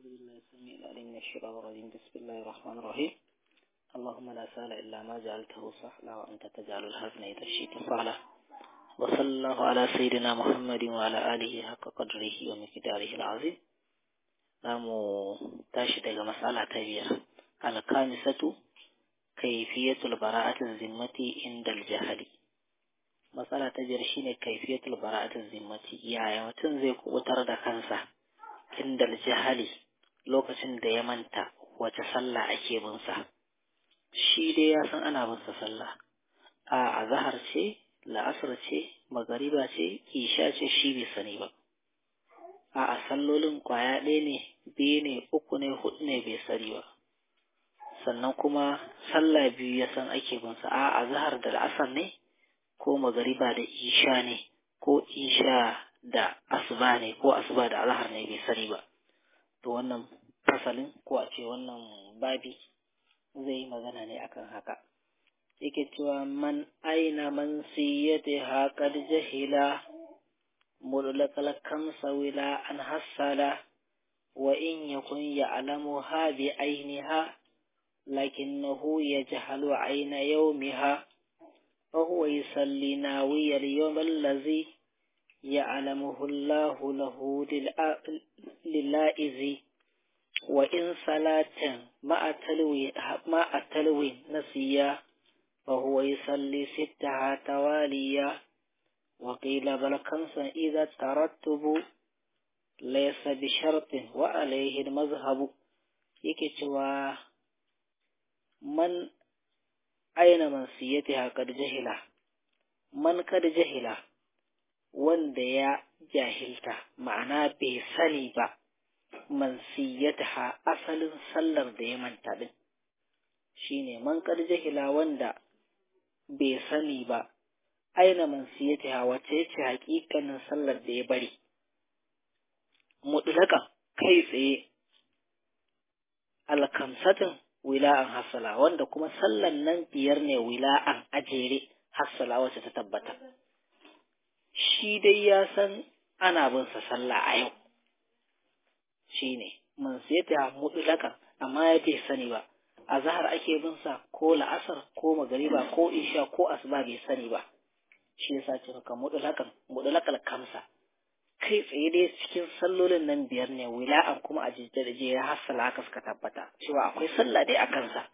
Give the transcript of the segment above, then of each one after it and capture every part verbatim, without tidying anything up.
بالله السميع العليم من الشيطان الرجيم. بسم الله الرحمن الرحيم. اللهم لا سهل إلا ما جعلته سهلا وأنت تجعل الحزن إذا شئت سهلا. وصلى الله على سيدنا محمد وعلى آله حق قدره ومقداره العظيم. نعم تاشد مسألة تبير الخامسة كيفية البراءة الذمة عند الجهل. مسألة تبير شيني كيفية البراءة الذمة يا متن زي قوتر da kansa inda jahali lokacin da ya manta wace sallah ake bin sa. Shi dai ya san ana bin sa sallah a azhar ce, la'asar ce, magariba ce, isha ce, shi bai sani ba. a sallolin kwaya ɗaya ne, biyu ne, uku ne, hudu ne bai sani ba. Sannan kuma sallah biyu ya san ake bin sa, a azhar da la'asar ne ko magariba da isha ne ko isha da asuba ne ko asuba da azhar ne bai sani ba. To wannan fasalin ko a ce wannan babi zai yi magana ne akan haka. Yake cewa man aina man siyatiha qad jahila mulakal kamsa wila an hasala wa in yakun ya'lamuha bi ainiha lakinnahu yajhalu aina yawmiha fa huwa yusalli nawiya al-yawm allazi يعلمه الله له للائز وإن صلاة مع تلوي مع تلوي نسيا فهو يصلي ستها تواليا وقيل بل خمسا إذا ترتب ليس بشرط وعليه المذهب. يكتوى من أين منسيتها قد جهلا من قد جهلا wanda ya jahilta ma'ana bai sani ba mansiyataha asalin sallar da ya manta din shine man kad jahila wanda bai sani ba aina mansiyataha wace ce hakikanin sallar da ya bari mutlaka kai tsaye alkamsatin wila'an hasala wanda kuma sallar nan biyar ne wila'an ajere hasala wacce ta tabbata. Shi dai ya san ana bin sa sallah a yau shi ne man sai ta mutlaka amma ya bai sani ba azhar ake bin sa ko la'asar ko magariba ko isha ko asuba bai sani ba. Shi yasa ce maka mutlakan mutlakal kamsa kai tsaye dai cikin sallolin nan biyar ne wila'an kuma a jijjirje ya hasala haka suka tabbata cewa akwai sallah dai a kansa.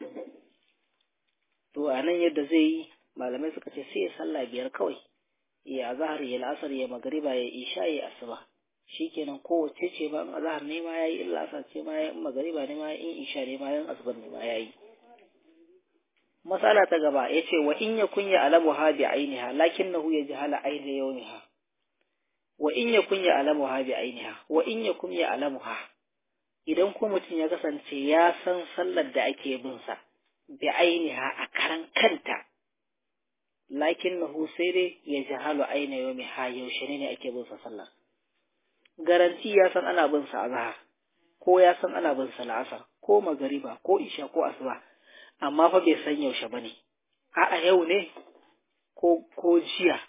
To a nan yadda zai yi malamai suka ce sai ya sallah biyar kawai, ya azhar ya la'asar ya magriba ya isha ya asuba shikenan kowace ce ba in azhar ne ma yayi in la'asar ce ma yayi in magriba ne ma yayi in isha ne ma yayi asuba ne ma yayi. Masala ta gaba yace wa in yakun ya alamu ha bi ainiha lakinnahu yajhala aina yawmiha wa in yakun ya alamu ha bi ainiha wa in yakun ya alamuha idan ko mutum ya kasance ya san sallar da ake bin sa bi ainiha a karan kanta lakinnahu sai dai ya jahalu aina yomi ha yaushe ne ake bin sa sallah. Garanti ya san ana bin sa azhar ko ya san ana bin sa la'asar ko magariba ko isha ko asuba amma fa bai san yaushe bane. A'a yau ne ko ko jiya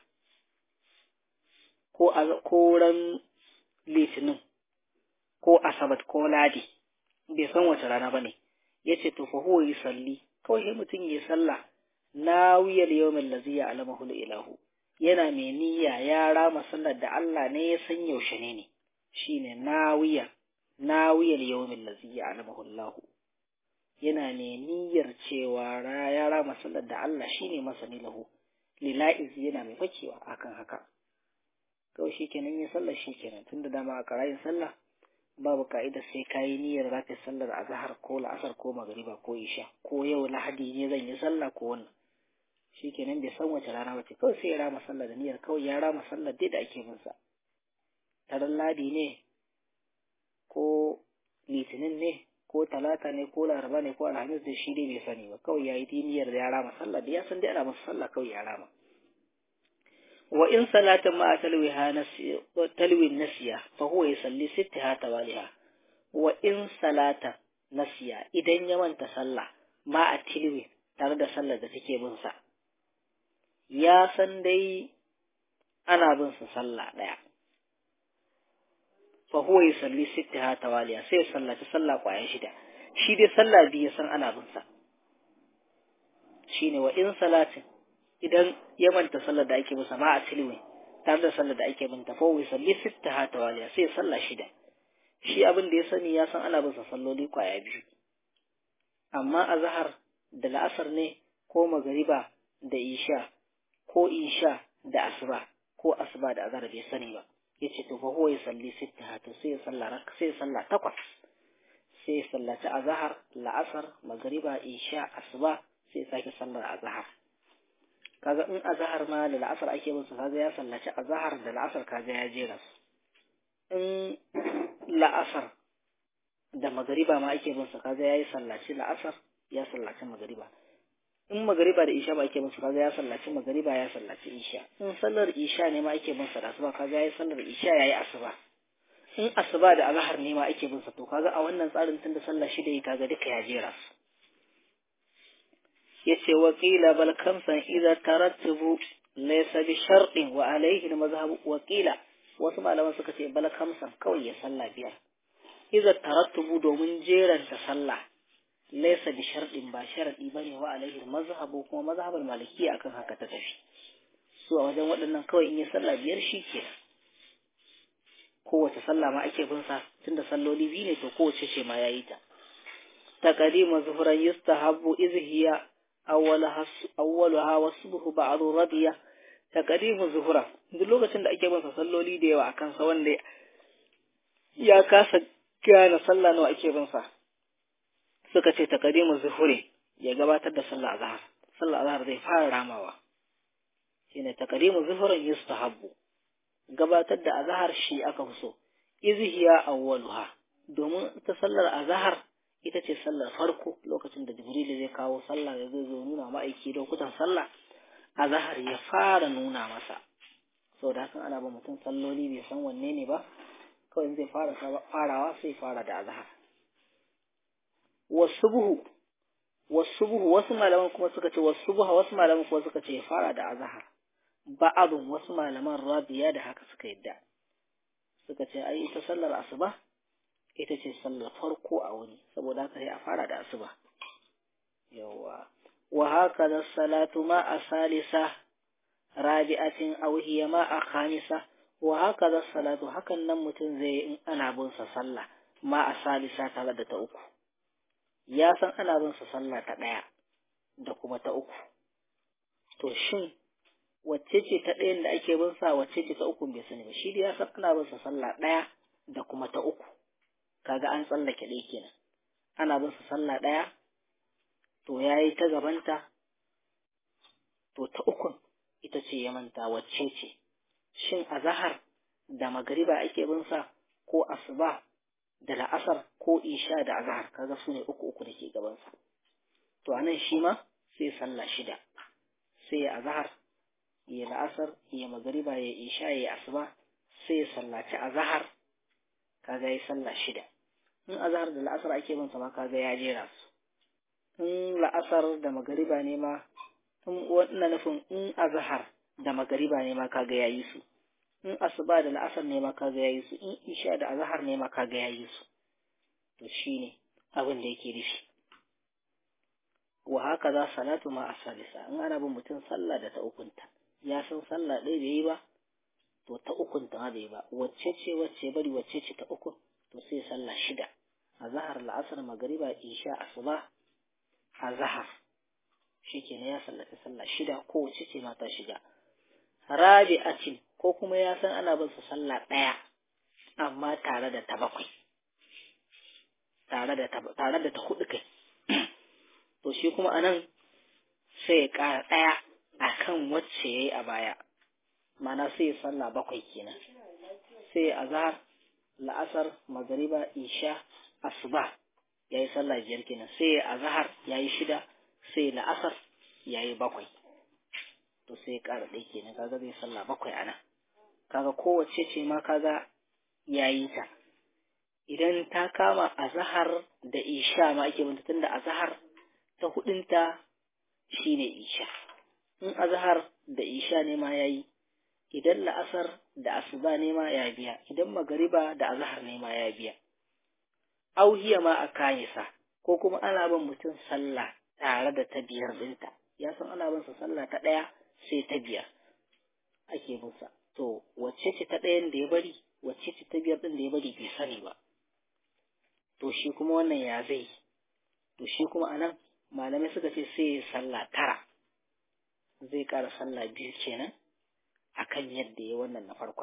ko ko ran litinin ko asabat ko ladi bai san wace rana bane. Yace to fa huwa yusalli kawai sai mutum ya sallah nawiyal yawmin allazi ya'lamuhu ilahu yana mai niyya ya rama sallar da Allah ne ya san yaushe ne ne shine nawiya nawiyal yawmin allazi ya'lamuhu Allah yana mai niyyar cewa ya rama sallar da Allah shine masani lahu lilaiz yana mai fakewa akan haka kawai shikenan ya sallar shikenan tunda dama a karayin sallah babu ka'ida sai kayi niyyar zaka sallar azhar ko la'asar ko magriba ko isha ko yau lahadi ne zan yi sallah ko wannan shikenan bai san wace rana bace kawai sai ya rama sallah da niyyar kawai ya rama sallar dai da ake bin sa taron ladi ne ko litinin ne ko talata ne ko laraba ne ko alhamis da shi dai bai sani ba kawai yayi niyyar da ya rama sallah da ya san dai ana masa sallah kawai ya rama. Wa in salatan ma talwiha nasiya talwin nasiya fa huwa yusalli sittaha tawaliha wa in salata nasiya idan ya manta sallah ma a tilwi tare da sallar da take bin sa ya san dai ana bin sa sallah daya fa huwa yusalli sittaha tawaliya sai ya sallaci sallah kwaya shida shi dai sallah biyu san ana bin sa shine wa in salatin idan ya manta sallar da ake masa ma a tilwi tare da sallar da ake binta fa huwa yusalli sittaha tawaliya sai ya sallah shida shi abin da ya sani ya san ana bin sa salloli kwaya biyu amma azhar da la'asar ne ko magariba da isha ko isha da asuba ko asuba da azhar bai sani ba yace to fa huwa yusalli sittaha to sai ya salla rak sai ya salla takwas sai ya sallaci azhar la'asar magariba isha asuba sai ya sake sallar azhar kaga in azhar ma da la'asar ake bin su kaga ya sallaci azhar da la'asar kaga ya jera su in la'asar da magariba ma ake bin su kaga yayi sallaci la'asar ya sallaci magariba in magariba da isha ba ake bin su kaga ya sallaci magariba ya sallaci isha in sallar isha ne ma ake bin sa da asuba kaga yayi sallar isha yayi asuba in asuba da azhar ne ma ake bin sa to kaga a wannan tsarin tunda sallar shida yi kaga duka ya jera su yace wa qila bal kamsan idza tarattabu laysa bi shartin wa alayhi al mazhab wa qila wasu malaman suka ce bal kamsan kawai ya salla biyar idza tarattabu domin jeranta sallah laysa bi shartin ba sharadi bane wa alayhi al mazhab kuma mazhabul maliki akan haka ta tafi su a wajen waɗannan kawai in ya salla biyar shike kowace sallah ma ake bin sa tunda salloli biyu ne to kowace ce ma yayi ta taqdimu zuhran yustahabbu izhiya awwalaha awwalaha wasbuhu ba'du radiya taqdimu zuhra duk lokacin da ake bin sa salloli da yawa akan sa wanda ya kasa gane sallah nawa ake bin sa suka ce taqdimu zuhri ya gabatar da sallah azhar sallah azhar zai fara ramawa shine taqdimu zuhran yustahabbu gabatar da azhar shi aka fi so izhiya awwaluha domin ta sallar azhar ita ce sallar farko lokacin da Jibrilu zai kawo sallah ya zai zo nuna ma'aiki lokutan sallah azhar ya fara nuna masa saboda haka ana ba mutum salloli bai san wanne ne ba kawai zai fara farawa sai fara da azhar wasubuhu wasubuhu wasu malaman kuma suka ce wasubuha wasu malaman kuma suka ce ya fara da azhar ba'adun wasu malaman rabiya da haka suka yadda suka ce ai ita sallar asuba ita ce sallar farko a wuni saboda haka sai a fara da asuba yawa wa hakaza salatu ma asalisa rabi'atin aw hiya ma akhamisa wa hakaza salatu hakan nan mutum zai in ana bin sa sallah ma asalisa tare da ta uku ya san ana bin sa sallah ta daya da kuma ta uku to shin wacce ce ta ɗayan da ake bin sa wacce ce ta uku bai sani ba shi da ya san ana bin sa sallah ɗaya da kuma ta uku kaga an tsallake ɗaya kenan ana bin sa sallah ɗaya to yayi ta gabanta to ta ukun ita ce ya manta wacce ce shin azhar da magariba ake bin sa ko asuba da la'asar ko isha da azhar kaga su ne uku uku da ke gaban sa to anan shi ma sai sallah shida sai azhar ya la'asar ya magariba ya isha ya asuba sai ya sallaci azhar kaga ya sallah shida in azhar da la'asar ake bin sa ma kaga ya jera su in la'asar da magariba ne ma in wannan nufin in azhar da magariba ne ma kaga yayi su in asuba da la'asar ne ma kaga yayi su in isha da azhar ne ma kaga yayi su to shine abin da yake nufi wa haka za salatu ma asalisa in ana bin mutum sallah da ta ukunta ya san sallah ɗaya bai yi ba to ta ukunta ma bai ba wacce ce wacce bari wacce ce ta uku to sai sallah shida azhar la'asar magariba isha asuba azhar shikenan ya sallata sallah shida ko wacce ce ma ta shiga rabi'atin ko kuma ya san ana bin sa sallah ɗaya amma tare da ta bakwai tare da ta tare da ta hudu kai to shi kuma anan sai ya ƙara ɗaya akan wacce yayi a baya mana sai ya sallah bakwai kenan sai azhar la'asar magariba isha asuba yayi sallah biyar kenan sai azhar yayi shida sai la'asar yayi bakwai to sai ya ƙara ɗaya kenan kaga zai sallah bakwai ana kaga kowace ce ma kaga yayi ta idan ta kama azhar da isha ma ake binta tunda azhar ta hudunta shine isha in azhar da isha ne ma yayi idan la'asar da asuba ne ma ya biya, idan magariba da azhar ne ma ya biya. Auhiya ma a kayisa, ko kuma ana bin mutum sallah tare da ta biyar ɗinta, ya san ana bin sa sallah ta ɗaya sai ta biyar ake bin sa. To wacce ce ta ɗayan da ya bari, wacce ce ta biyar ɗin da ya bari bai sani ba. To shi kuma wannan ya zai, to shi kuma anan malamai suka ce sai ya sallah tara, zai ƙara sallah biyu kenan akan yadda ya wannan na farkon.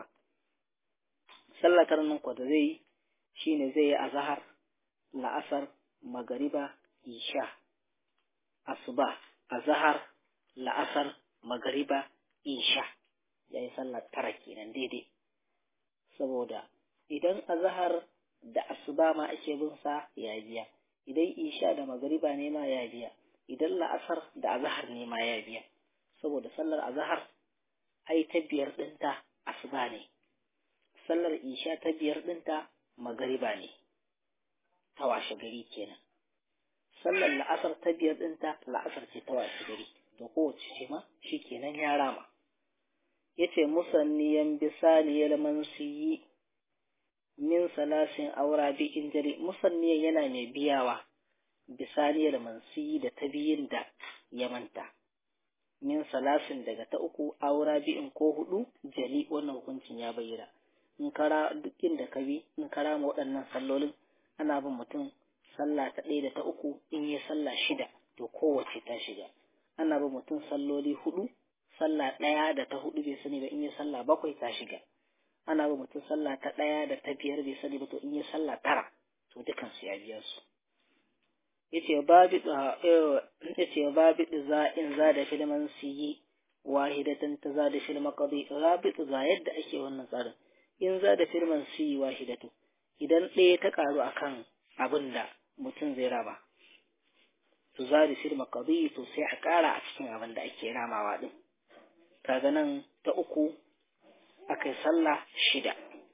Sallah tara nan kwa da zai yi shine zai yi azhar, la'asar, magariba, isha, asuba, azhar, la'asar, magariba, isha. Yayi sallah tara kenan daidai. Saboda idan azhar da asuba ma ake bin sa ya biya, idan isha da magariba ne ma ya biya, idan la'asar da azhar ne ma ya biya. Saboda sallar azhar ai ta biyar ɗinta asuba ne, sallar isha ta biyar ɗinta magariba ne, ta washe gari kenan. Sallar la'asar ta biyar ɗinta la'asar ce ta washe gari, to kowace ce ma shi kenan ya rama. Yace musanniyan bisaniyal mansiyi min salasin aura bi injari, musanniyan yana mai biyawa bisaniyal mansiyi da ta biyin da ya manta, min salasin daga ta uku aura bi'in ko hudu jali, wannan hukuncin ya bayyana. In kara duk inda ka bi in kara ma waɗannan sallolin ana bin mutum sallah ta ɗaya da ta uku, in yi sallah shida to kowace ta shiga. Ana bin mutum salloli hudu, sallah ɗaya da ta hudu bai sani ba, in yi sallah bakwai ta shiga. Ana bin mutum sallah ta ɗaya da ta biyar bai sani ba, to in yi sallah tara to dukan su ya biya su. Yace babi yace babi za in za da filman siyi wahidatan ta za da filma qadi, rabi za yadda ake wannan tsarin. In za da filman siyi wahidatu, idan ɗaya ta karu akan abin da mutum zai raba, to za da filma qadi to sai a ƙara a cikin abin da ake ramawa din. Kaga nan ta uku akai sallah shida,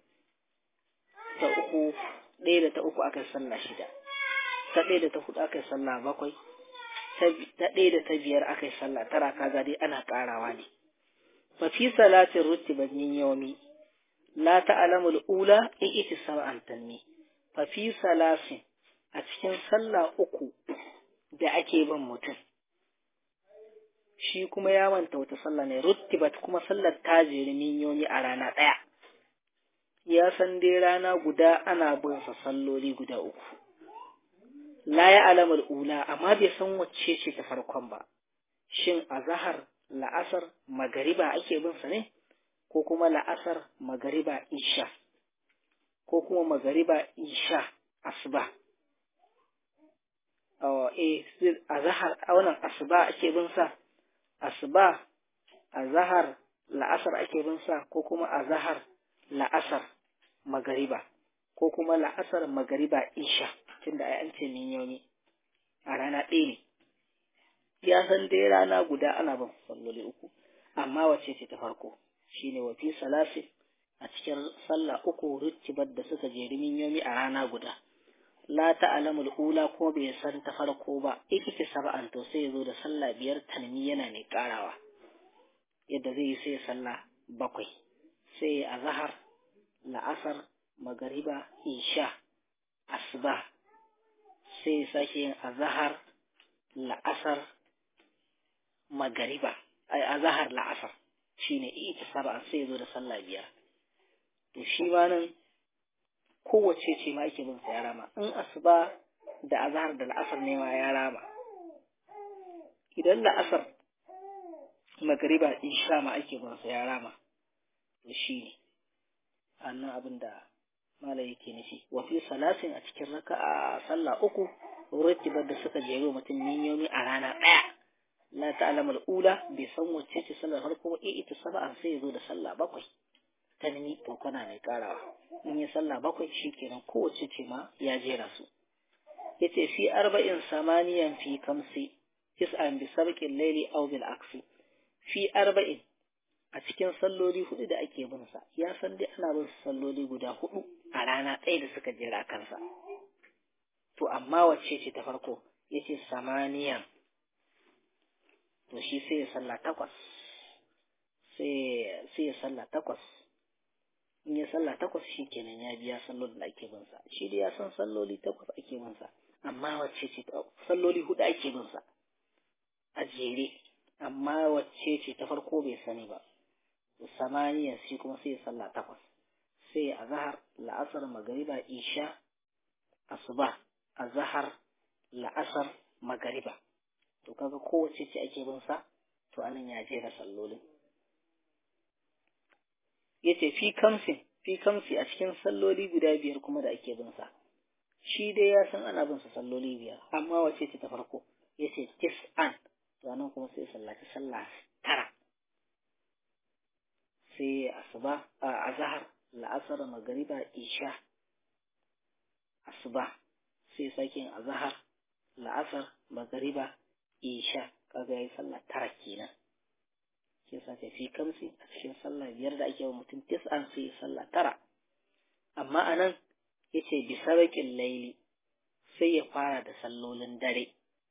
ta uku ɗaya da ta uku akai sallah shida, ta ɗaya da ta hudu aka yi sallah bakwai, ta ɗaya da ta biyar aka yi sallah tara, kaga dai ana ƙarawa ne. Fa fi salatin rutibat min yawmi la ta'lamu al-ula in iti sab'an tanmi. Fa fi salasin, a cikin sallah uku da ake bin mutum, shi kuma ya manta wata sallah ne, rutibat kuma sallar ta jeri min yawmi a rana ɗaya. Ya san dai rana guda ana bin sa salloli guda uku. La ya alamar ula, amma bai san wacce ce ta farkon ba. Shin azhar, la'asar, magariba ake bin sa ne, ko kuma la'asar, magariba, isha, ko kuma magariba, isha, asuba. Oh, eh, azhar wannan asuba ake bin sa, asuba, azhar, la'asar ake bin sa, ko kuma azhar, la'asar, magariba, ko kuma la'asar, magariba, isha. Tunda ai an ce min yomi a rana ɗaya ne, ya san dai rana guda ana bin salloli uku, amma wacce ce ta farko shine wa fi salasi, a cikin sallah uku rutibat da suka jeri min yomi a rana guda. La ta'lamul ula, ko bai san ta farko ba, ikiti sab'an to sai yazo da sallah biyar tanmi yana mai karawa. Yadda zai yi sai sallah bakwai, sai azhar, la'asar, magariba, isha, asuba, sai sake yin azahar, la'asar, magariba, ai azahar la'asar shine ita sab'a, sai zo da sallah biyar. To shi ma nan kowace ce ma yake bin sa ya rama. In asuba da azahar da la'asar ne ma ya rama. Idan la'asar, magariba, isha ma ake bin sa ya rama. To shi ne annan abin da malai yake nufi. Wa fi salasin, a cikin raka'a sallah uku rutibat da suka jero mutum min yomi a rana ɗaya. La ta'lamul ula, bai san wacce ce sallar farko ba, eh ita sab'an sai yazo da sallah bakwai. Tanmi to kana mai karawa. In yi sallah bakwai shikenan kowace ce ma ya jera su. Yace fi arba'in samaniyan fi kamsi tis'an bi sabqil layli aw bil aksi. Fi arba'in, a cikin salloli hudu da ake bin sa, ya san dai ana bin salloli guda hudu a rana ɗaya da suka jera kansa. To amma wacce ce ta farko? Yace samaniyan, to shi sai ya sallah takwas, sai sai ya sallah takwas. In ya sallah takwas shi kenan ya biya sallolin da ake bin sa. Shi dai ya san salloli takwas ake bin sa, amma wacce ce salloli hudu ake bin sa a jere, amma wacce ce ta farko bai sani ba. Samaniya shi kuma sai ya sallah takwas. Sai azhar, la'asar, magariba, isha, asuba, azhar, la'asar, magariba. To kaga kowace ce ake bin sa, to anan ya jera sallolin. Yace fi kamsin, fi kamsi a cikin salloli guda biyar kuma da ake bin sa. Shi dai ya san ana bin sa salloli biyar, amma wace ce ta farko? Yace tis'an. To anan kuma sai sallaci sallah tara. Sai asuba, azhar, la'asar, magariba, isha, asuba. Sai sake azhar, la'asar, magariba, isha. Kaga yayi sallah tara kenan. Sai sace fi kamsi a cikin sallah biyar da ake wa mutum tis'an sai sallah tara. Amma anan yace bi sabaqil layli, sai ya fara da sallolin dare.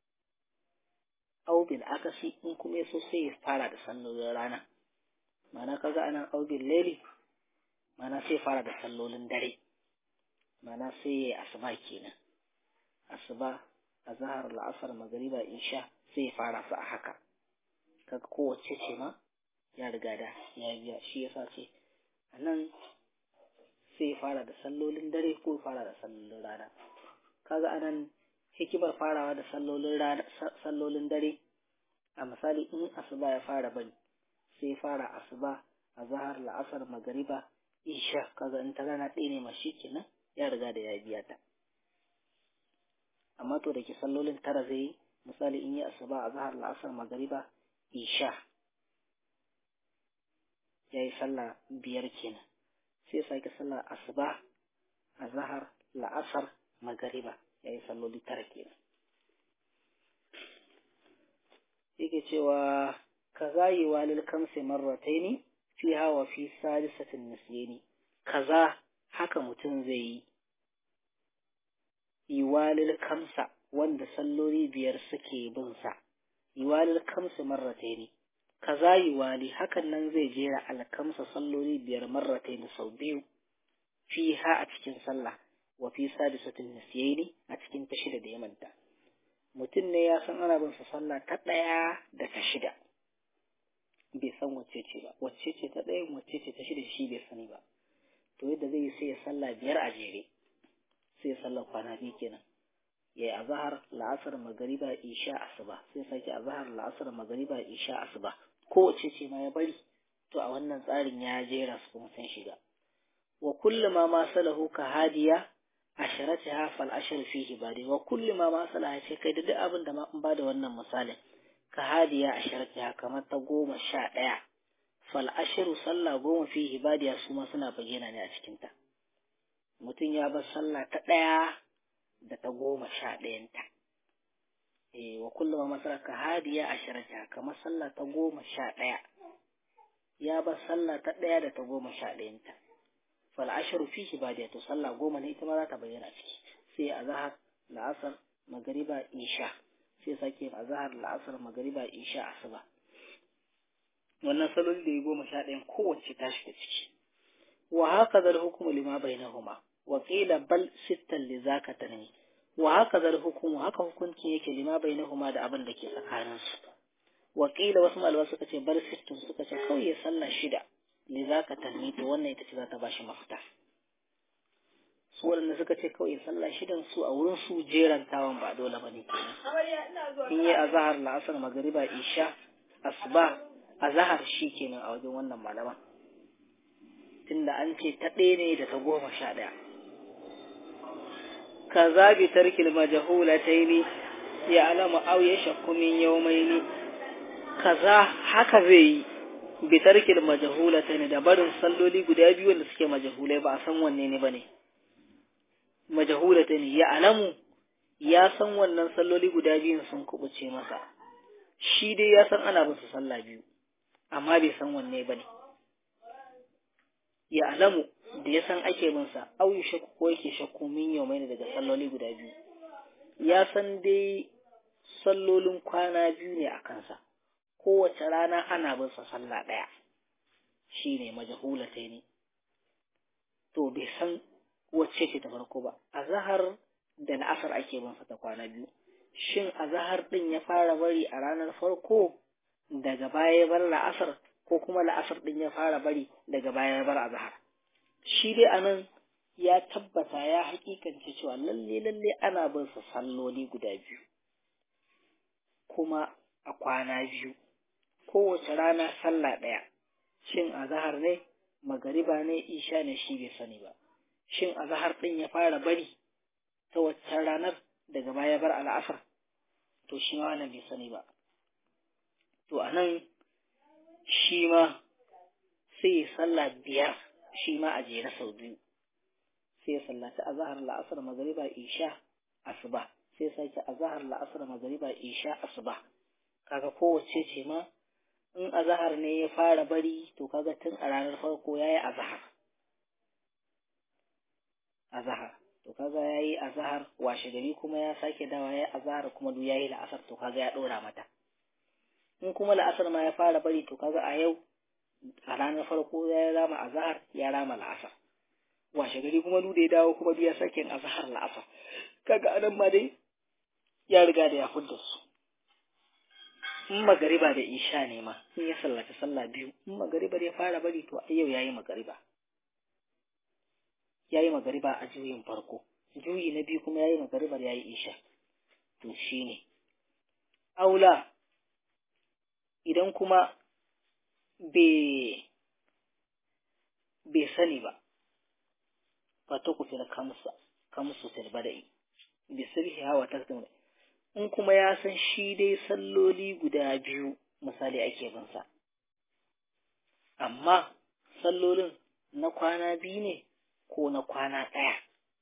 Au bil akasi, in kuma yaso sai ya fara da sallolin rana. Mana kaga anan au bil layli, mana sai fara da sallolin dare. Mana sai asuba kenan. Asuba, azhar, la'asar, magriba, isha sai ya fara su a haka. Kaga kowace ce ma ya riga da ya biya, shi yasa ce anan sai ya fara da sallolin dare ko ya fara da sallolin rana. Kaga anan hikimar farawa da sallolin rana, sallolin dare, a misali in asuba ya fara bari, sai fara asuba, azhar, la'asar, magriba, isha. Kaga in ta rana ɗaya ne ma shi kenan ya riga da ya biya ta. Amma to da ke sallolin tara zai yi, misali in yi asuba, azhar, la'asar, magriba, isha, ya yi sallah biyar kenan. Sai sake sallah asuba, azhar, la'asar, magriba, ya yi salloli tara kenan. Yake cewa kaza yi walil kamsi marrataini fiha wa fi sadisatin nisyani. Kaza haka mutum zai yi iwalil kamsa wanda salloli biyar suke bin sa. Iwalil kamsi marrataini. Kaza iwali hakan nan zai jera alkamsa salloli biyar marrataini sau biyu fiha a cikin sallah wa fi sadisatin nisyani a cikin ta shida da ya manta. Mutum ne ya san ana bin sa sallah ta ɗaya da ta shida, bai san wacce ce ba, wacce ce ta ɗaya wacce ce ta shida shi bai sani ba. To yadda zai yi sai ya sallah biyar a jere, sai ya sallah kwana biyu kenan. Ya yi azhar, la'asar, magariba, isha, asuba, sai sake azhar, la'asar, magariba, isha, asuba. Kowace ce ma ya bari, to a wannan tsarin ya jera su kuma sun shiga. Wa kullu ma masalahu ka hadiya asharatiha fal ashru fihi badi. Wa kullu ma masalaha ce kai da duk abin da ma in bada wannan misalin ka hadiya asharatiha kamar ta goma sha ɗaya, fal ashru sallah goma fihi badiya su ma suna bayyana ne a cikin ta. Mutum ya bar sallah ta ɗaya da ta goma sha ɗayanta. Eh, wa kullu ma masala ka hadiya asharatiha kamar sallah ta goma sha ɗaya, ya bar sallah ta ɗaya da ta goma sha ɗayanta. fal ashru fihi badiya, to sallah goma ne ita ma za ta bayyana ciki. Sai azhar, la'asar, magriba, isha. Sai sake azhar, la'asar, magriba, isha, asuba. Wannan saloli da ya goma sha ɗayan kowace ta shiga ciki. Wa hakaza al-hukmu lima bainahuma wa qila bal sittan li zaka tanmi. Wa hakaza al-hukmu haka hukuncin yake lima bainahuma da abin da ke tsakanin su. Wa qila wasu malama suka ce bal sittun, suka ce kawai ya sallah shida li zaka tanmi, to wannan ita ce za ta bashi mafita. Su waɗanda suka ce kawai sallah shidan su a wurin su jerantawan ba dole bane kenan. In yi azhar, la'asar, magriba, isha, asuba, azhar shi kenan a wajen wannan malama, tunda an ce ta ɗaya ne da ta goma sha ɗaya. Kaza bi tarkil majhulataini ya alama aw yashakku min yawmaini. Kaza haka zai yi bi tarkil majhulataini da barin salloli guda biyu wanda suke majhulai ba a san wanne ne bane. Majhulataini ya alamu ya san wannan salloli guda biyun sun kubuce masa. Shi dai ya san ana bin su sallah biyu, amma bai san wanne bane. Ya alamu da ya san ake bin sa, au yi shakku ko yake shakku min yau mai daga salloli guda biyu. Ya san dai sallolin kwana biyu ne a kansa, kowace rana ana bin sa sallah ɗaya. shine majhulataini to bai san wacce ce ta farko ba azhar da la'asar ake bin sa ta kwana biyu shin azhar din ya fara bari a ranar farko daga baya ya bar la'asar ko kuma la'asar din ya fara bari daga baya ya bar azhar shi dai anan ya tabbata ya hakikance cewa lalle lalle ana bin sa salloli guda biyu kuma a kwana biyu kowace rana sallah ɗaya shin azhar ne magariba ne isha ne shi bai sani ba shin azhar din ya fara bari ta waccan ranar daga baya bar al'asar to shi ma wannan bai sani ba to anan shi ma sai sallah biyar shi ma a jere sau biyu sai sallata azhar la'asar magariba isha asuba sai sake azhar la'asar magariba isha asuba kaga kowace ce ma in azhar ne ya fara bari to kaga tun a ranar farko yayi azhar azhar to kaga yayi azhar washe gari kuma ya sake dawa yayi azhar kuma duk yayi la'asar to kaga ya dora mata in kuma la'asar ma ya fara bari to kaga a yau a ranar farko ya rama azhar ya rama la'asar washe gari kuma duk da ya dawo kuma duk ya sake azhar la'asar kaga anan ma dai ya riga da ya fudda su in magariba da isha ne ma in ya sallaci sallah biyu in magariba ya fara bari to a yau yayi magariba yayi magariba a juyin farko juyi na biyu kuma yayi magaribar yayi isha to shine aula idan kuma bai bai sani ba fata ku fil kamsa kamsu fil bada'i bi sirhi hawa tasdim in kuma ya san shi dai salloli guda biyu misali ake bin sa amma sallolin na kwana biyu ne ko na kwana ɗaya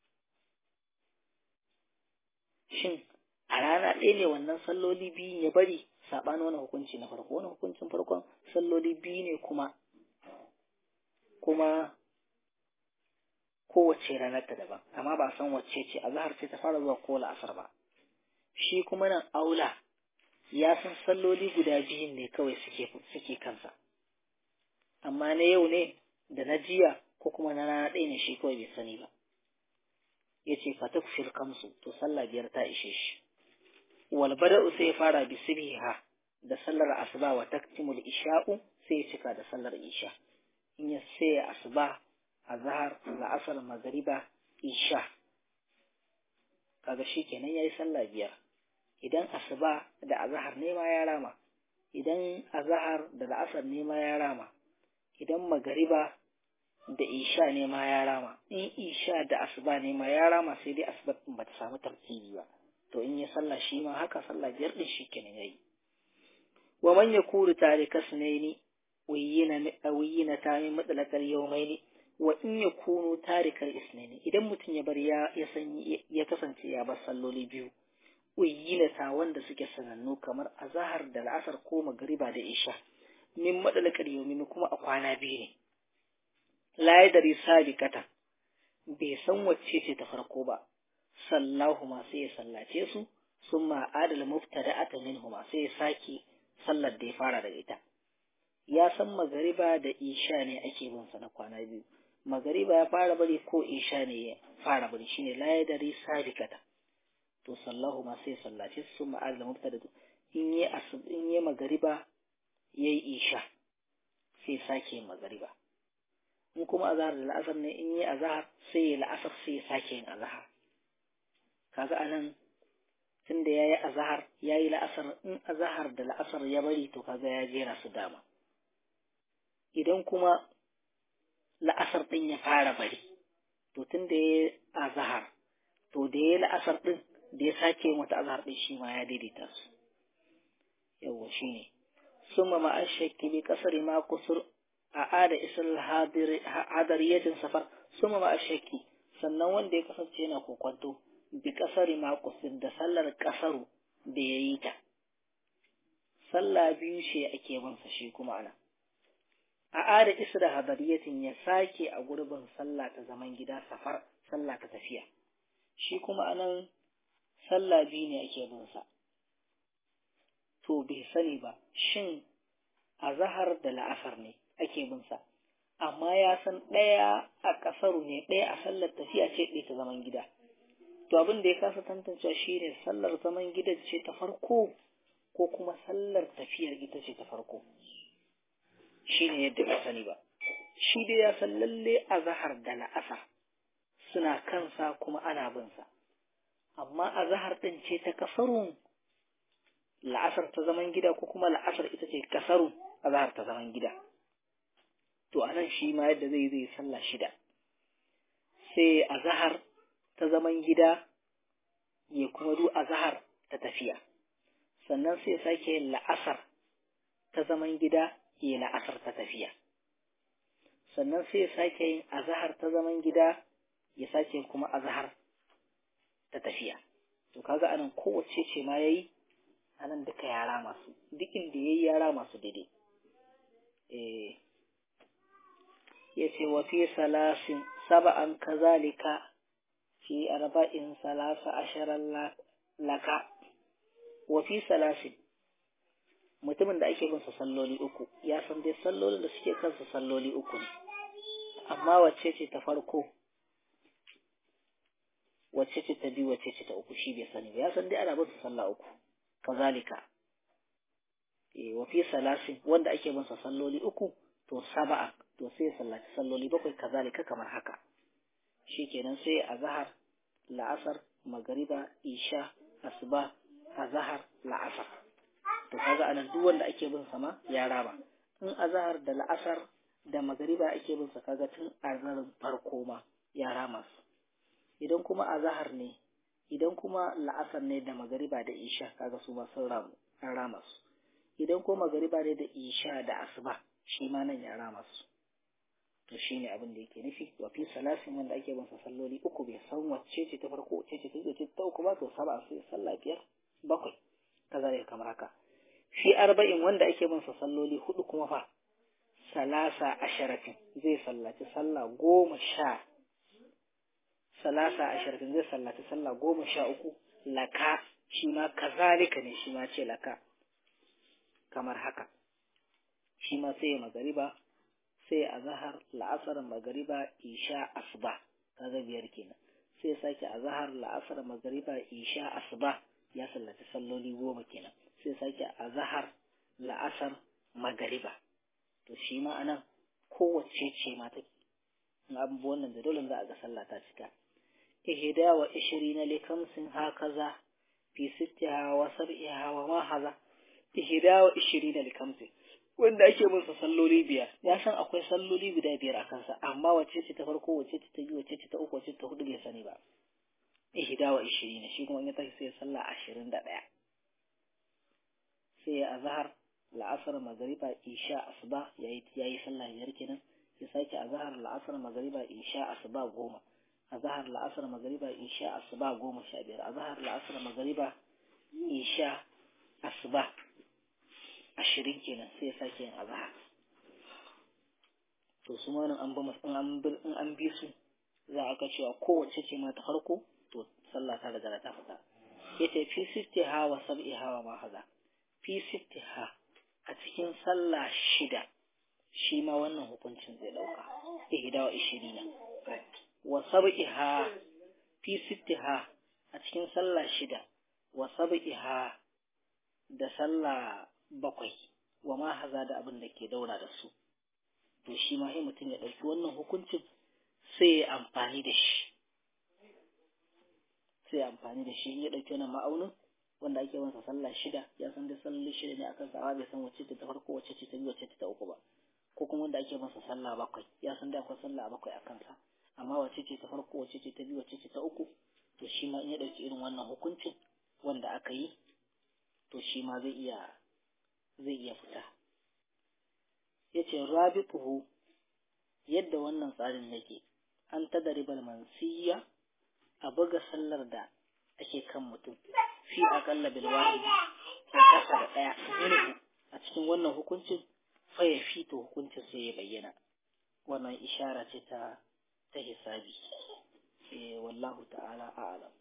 shin a rana ɗaya ne wannan salloli biyu ya bari saɓanin wani hukunci na farko wani hukuncin farkon salloli biyu ne kuma kuma kowace ranar ta daban amma ba san wacce ce azhar ce ta fara zuwa ko la'asar ba shi kuma nan aula ya san salloli guda biyun ne kawai suke suke kansa amma na yau ne da na jiya ko kuma na rana ɗaya ne shi kawai bai sani ba yace fatakfir kamsu to sallah biyar ta ishe shi wal bada'u sai fara bi subhiha da sallar asuba wa taktimul isha'u sai ya cika da sallar isha in ya sai asuba azhar la'asar magriba isha kaga shikenan yayi sallah biyar idan asuba da azhar ne ma ya rama idan azhar da la'asar ne ma ya rama idan magriba da isha ne ma ya rama in isha da asuba ne ma ya rama sai dai asuba din bata samu tartibi ba to in ya sallah shi ma haka sallah biyar din shikenan yayi wa man yakuru tarika sunaini wayina wayina ta min matlaqal yawmaini wa in yakunu tarikal isnaini idan mutun ya bar ya ya san ya kasance ya bar salloli biyu wayina ta wanda suke sanannu kamar azhar da al'asar ko magriba da isha min matlaqal yawmaini kuma a kwana biyu ne la yadri sabiqata bai san wacce ce ta farko ba sallahu ma sai ya sallace su summa adal mubtada'ata minhuma sai ya saki sallar da ya fara daga ita ya san magariba da isha ne ake bin sa na kwana biyu magariba ya fara bari ko isha ne ya fara bari shine la yadri sabiqata to sallahu ma sai ya sallace su summa adal mubtada'atu in yi asub in yi magariba yayi isha sai sake magariba in kuma azhar da al'asar ne in yi azhar sai ya la'asar sai ya sake yin azhar kaga anan tunda yayi azhar yayi la'asar in azhar da la'asar ya bari to kaga ya jera su dama idan kuma la'asar din ya fara bari to tunda yayi azhar to da yayi la'asar din da ya sake mata azhar din shi ma ya daidaita su yawa shine summa ma ashaki bi kasri ma kusur a ada isal hadir hadariyatin safar summa ma ashaki sannan wanda ya kasance yana kokwanto bi kasari ma kusur da sallar kasaru da yayi ta sallah biyu ce ake bin sa shi kuma ana a ada isra hadariyatin ya sake a gurbin sallah ta zaman gida safar sallah ta tafiya shi kuma anan sallah biyu ne ake bin sa to bai sani ba shin azhar da la'asar ne ake bin sa amma ya san ɗaya a ƙasaru ne, ɗaya a sallar tafiya ce, ɗaya ta zaman gida. To abin da ya kasa tantancewa shi ne sallar zaman gida ce ta farko ko kuma sallar tafiyar ita ce ta farko. Shi ne yadda bai sani ba. Shi dai ya san lalle a zahar da la'asar suna kansa kuma ana binsa. Amma a zahar ɗin ce ta ƙasarun, la'asar ta zaman gida ko kuma la'asar ita ce ƙasarun a zahar ta zaman gida. To anan shi ma yadda zai zai sallah shida. Sai a zahar ta zaman gida ya kuma du a zahar ta tafiya. Sannan sai sake yin la'asar ta zaman gida ya la'asar ta tafiya. Sannan sai sake yin azahar ta zaman gida ya sake kuma azahar ta tafiya. To kaga anan kowace ce ma yayi, anan duka yara masu, duk inda yayi yara masu daidai. Eh yace wa fi salasin sab'an kazalika fi arba'in salasa asharan laka. Wa fi salasin, mutumin da ake bin sa salloli uku ya san dai sallolin da suke kansa salloli uku ne, amma wacce ce ta farko, wacce ce ta biyu, wacce ce ta uku shi bai sani ba. Ya san dai ana bin sa sallah uku. Kazalika eh wa fi salasin, wanda ake bin sa salloli uku to sab'a, to sai ya sallaci salloli bakwai kazalika kamar haka. Shikenan sai azhar, la'asar, magriba, isha, asuba, azhar, la'asar. To kaga anan duk wanda ake bin sa ma ya raba. In azhar da la'asar da magriba ake bin sa kaga tun azharin farko ma ya rama su. Idan kuma azhar ne, idan kuma la'asar ne da magriba da isha kaga su ma sun ramu, an rama su. Idan kuma magriba ne da isha da asuba shi ma nan ya rama su. To shine abin da yake nufi wa fi salasin, wanda ake bin sa salloli uku bai san wacce ce ta farko wacce ce ta biyu ta uku ba, to saba sai sallah biyar bakwai kaza ne kamar haka. Fi arba'in, wanda ake bin sa salloli hudu kuma fa salasa asharatin, zai sallaci sallah goma sha salasa asharatin zai sallaci sallah goma sha uku laka, shi ma kazalika ne, shi ma ce laka kamar haka. Shi ma sai magariba, sai azhar, la'asar, magariba, isha, asuba kaga biyar kenan. Sai sake azhar, la'asar, magariba, isha, asuba ya sallaci salloli goma kenan. Sai sake azhar, la'asar, magariba. To shi ma anan kowace ce ma take, in abubuwan nan da dole za a ga sallah ta cika. ihda wa ishirina li kamsin hakaza fi sittiha wa sab'iha wa ma haza. ihda wa ishirina li kamsin, wanda ake masa salloli biyar ya san akwai salloli guda biyar a kansa, amma wacce ce ta farko, wacce ce ta biyu, wacce ce ta uku, wacce ta hudu bai sani ba. ihda wa ishirina, shi kuma in ya tashi sai ya sallah ashirin da ɗaya. sai ya azhar, la'asar, magriba, isha, asuba yayi yayi sallah biyar kenan. ya sake azhar, la'asar, magriba, isha, asuba goma. azhar, la'asar, magriba, isha, asuba goma sha biyar. azhar, la'asar, magriba, isha, asuba ashirin kenan. sai ya sake yin azhar. To su ma nan an ba in an in an bi su za a ga cewa kowace ce ma ta farko to sallah ta daga ta fita. yace fi sittiha wa sab'iha wa ma haza. fi sittiha, a cikin sallah shida shi ma wannan hukuncin zai dauka ihda wa ishirina. wa sab'iha, fi sittiha, a cikin sallah shida, wa sab'iha, da sallah bakwai, wa ma haza, da abin da ke daura da su. To shi ma sai mutum ya ɗauki wannan hukuncin sai ya amfani da shi sai ya amfani da shi ya ɗauki wannan ma'aunin wanda ake masa sallah shida, ya san da salloli shida ne akan sa, bai san wacce ta farko, wacce ce ta biyu, wacce ta uku ba. Ko kuma wanda ake masa sallah bakwai, ya san da akwai sallah bakwai akan sa, amma wacce ce ta farko, wacce ce ta biyu, wacce ce ta uku. To shi ma in ya ɗauki irin wannan hukuncin wanda aka yi, to shi ma zai iya zai iya fita. yace rabiquhu, yadda wannan tsarin yake, an tadribal mansiya, a buga sallar da ake kan mutum fi aqalla bil wahid, a kasa da daya minhu, a cikin wannan hukuncin fa ya fito hukuncin sai ya bayyana. wannan ishara ce ta ta hisabi. eh wallahu ta'ala a'lam.